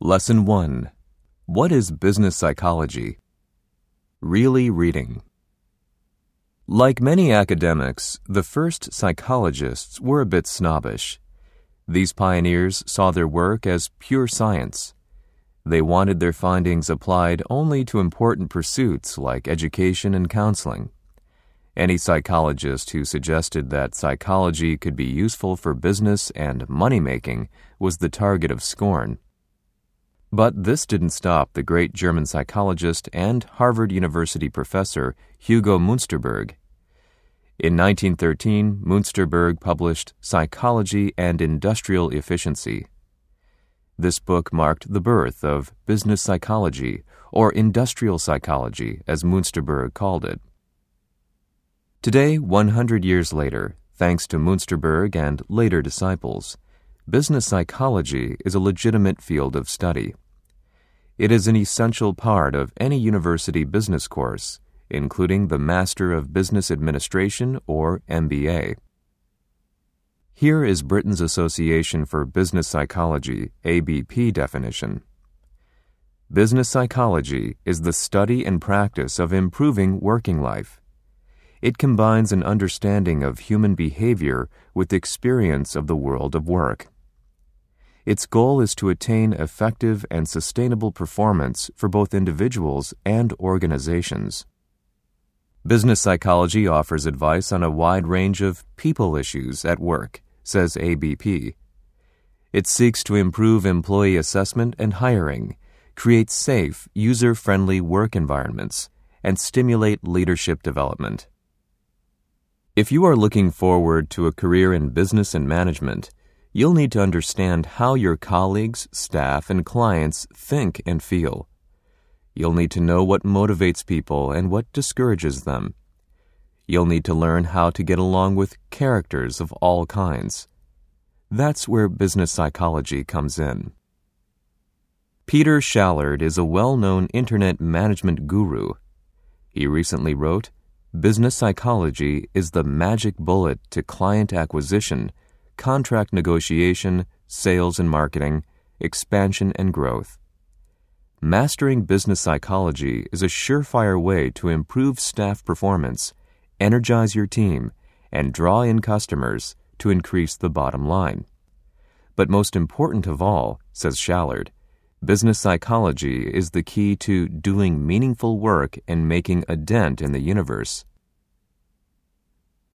Lesson 1. What is business psychology? Really reading. Like many academics, the first psychologists were a bit snobbish. These pioneers saw their work as pure science. They wanted their findings applied only to important pursuits like education and counseling. Any psychologist who suggested that psychology could be useful for business and money-making was the target of scorn. But this didn't stop the great German psychologist and Harvard University professor Hugo Münsterberg. In 1913, Münsterberg published Psychology and Industrial Efficiency. This book marked the birth of business psychology, or industrial psychology, as Münsterberg called it. Today, 100 years later, thanks to Münsterberg and later disciples, business psychology is a legitimate field of study. It is an essential part of any university business course, including the Master of Business Administration, or MBA. Here is Britain's Association for Business Psychology, ABP definition. Business psychology is the study and practice of improving working life. It combines an understanding of human behavior with experience of the world of work. Its goal is to attain effective and sustainable performance for both individuals and organizations. Business psychology offers advice on a wide range of people issues at work, says ABP. It seeks to improve employee assessment and hiring, create safe, user-friendly work environments, and stimulate leadership development. If you are looking forward to a career in business and management, you'll need to understand how your colleagues, staff, and clients think and feel. You'll need to know what motivates people and what discourages them. You'll need to learn how to get along with characters of all kinds. That's where business psychology comes in. Peter Shallard is a well-known internet management guru. He recently wrote, "Business psychology is the magic bullet to client acquisition, contract negotiation, sales and marketing, expansion and growth." Mastering business psychology is a surefire way to improve staff performance, energize your team, and draw in customers to increase the bottom line. But most important of all, says Shallard, business psychology is the key to doing meaningful work and making a dent in the universe.